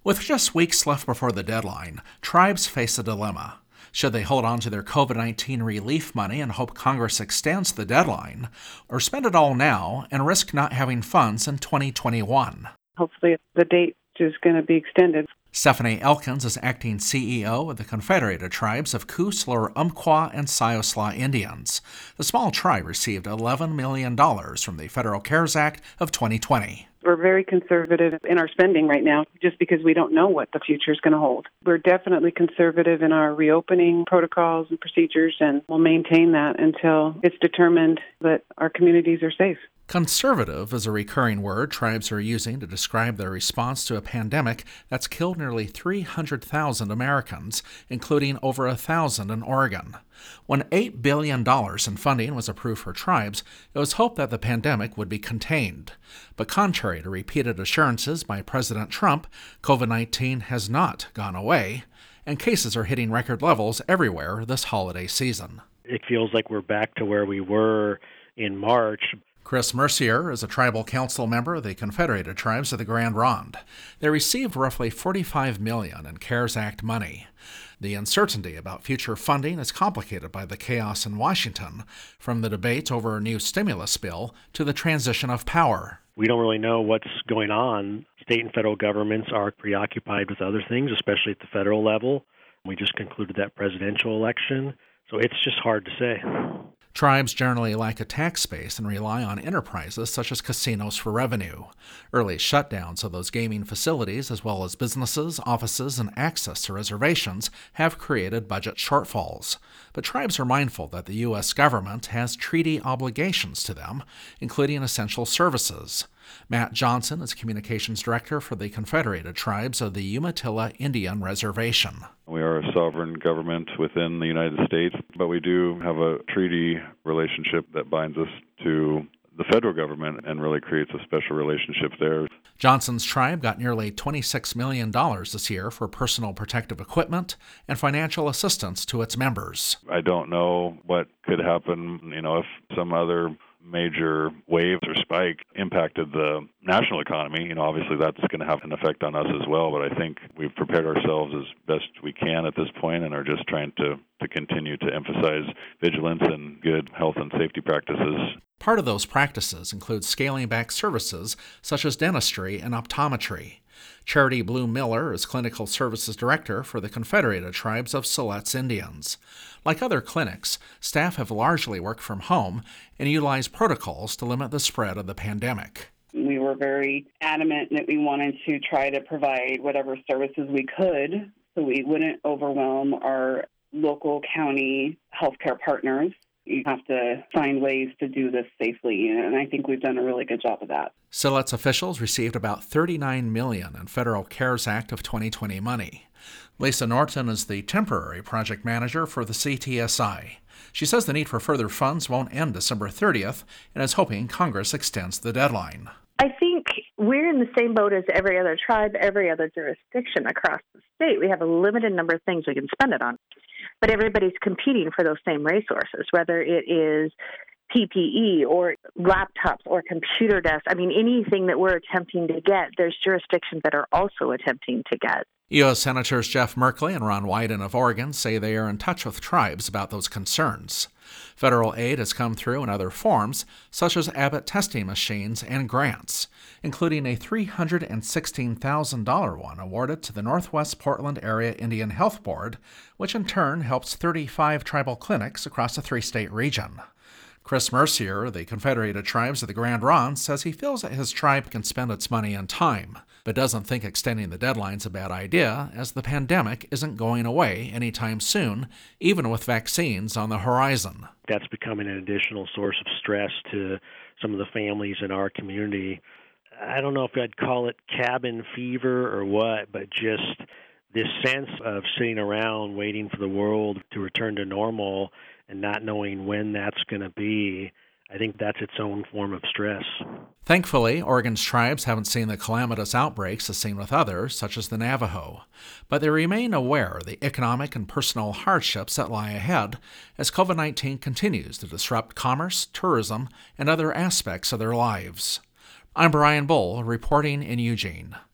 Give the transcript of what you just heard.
With just weeks left before the deadline, tribes face a dilemma. Should they hold on to their COVID-19 relief money and hope Congress extends the deadline, or spend it all now and risk not having funds in 2021? Hopefully the date is going to be extended. Stephanie Elkins is acting CEO of the Confederated Tribes of Coos, Lur, Umpqua, and Siosla Indians. The small tribe received $11 million from the Federal CARES Act of 2020. We're very conservative in our spending right now just because we don't know what the future is going to hold. We're definitely conservative in our reopening protocols and procedures, and we'll maintain that until it's determined that our communities are safe. Conservative is a recurring word tribes are using to describe their response to a pandemic that's killed nearly 300,000 Americans, including over 1,000 in Oregon. When $8 billion in funding was approved for tribes, it was hoped that the pandemic would be contained. But contrary to repeated assurances by President Trump, COVID-19 has not gone away, and cases are hitting record levels everywhere this holiday season. It feels like we're back to where we were in March. Chris Mercier is a tribal council member of the Confederated Tribes of the Grand Ronde. They received roughly $45 million in CARES Act money. The uncertainty about future funding is complicated by the chaos in Washington, from the debate over a new stimulus bill to the transition of power. We don't really know what's going on. State and federal governments are preoccupied with other things, especially at the federal level. We just concluded that presidential election, so it's just hard to say. Tribes generally lack a tax base and rely on enterprises such as casinos for revenue. Early shutdowns of those gaming facilities, as well as businesses, offices, and access to reservations, have created budget shortfalls. But tribes are mindful that the U.S. government has treaty obligations to them, including essential services. Matt Johnson is Communications Director for the Confederated Tribes of the Umatilla Indian Reservation. We are a sovereign government within the United States, but we do have a treaty relationship that binds us to the federal government and really creates a special relationship there. Johnson's tribe got nearly $26 million this year for personal protective equipment and financial assistance to its members. I don't know what could happen, if some other major wave or spike impacted the national economy. Obviously that's going to have an effect on us as well, but I think we've prepared ourselves as best we can at this point and are just trying to continue to emphasize vigilance and good health and safety practices. Part of those practices includes scaling back services such as dentistry and optometry. Charity Bloom Miller is Clinical Services Director for the Confederated Tribes of Siletz Indians. Like other clinics, staff have largely worked from home and utilized protocols to limit the spread of the pandemic. We were very adamant that we wanted to try to provide whatever services we could so we wouldn't overwhelm our local county healthcare partners. You have to find ways to do this safely, and I think we've done a really good job of that. Siletz officials received about $39 million in Federal CARES Act of 2020 money. Lisa Norton is the temporary project manager for the CTSI. She says the need for further funds won't end December 30th and is hoping Congress extends the deadline. I think we're in the same boat as every other tribe, every other jurisdiction across the state. We have a limited number of things we can spend it on. But everybody's competing for those same resources, whether it is PPE or laptops or computer desks. Anything that we're attempting to get, there's jurisdictions that are also attempting to get. U.S. Senators Jeff Merkley and Ron Wyden of Oregon say they are in touch with tribes about those concerns. Federal aid has come through in other forms, such as Abbott testing machines and grants, including a $316,000 one awarded to the Northwest Portland Area Indian Health Board, which in turn helps 35 tribal clinics across a 3-state region. Chris Mercier, the Confederated Tribes of the Grand Ronde, says he feels that his tribe can spend its money in time, but doesn't think extending the deadline's a bad idea, as the pandemic isn't going away anytime soon, even with vaccines on the horizon. That's becoming an additional source of stress to some of the families in our community. I don't know if I'd call it cabin fever or what, but just this sense of sitting around waiting for the world to return to normal and not knowing when that's going to be, I think that's its own form of stress. Thankfully, Oregon's tribes haven't seen the calamitous outbreaks as seen with others, such as the Navajo, but they remain aware of the economic and personal hardships that lie ahead as COVID-19 continues to disrupt commerce, tourism, and other aspects of their lives. I'm Brian Bull, reporting in Eugene.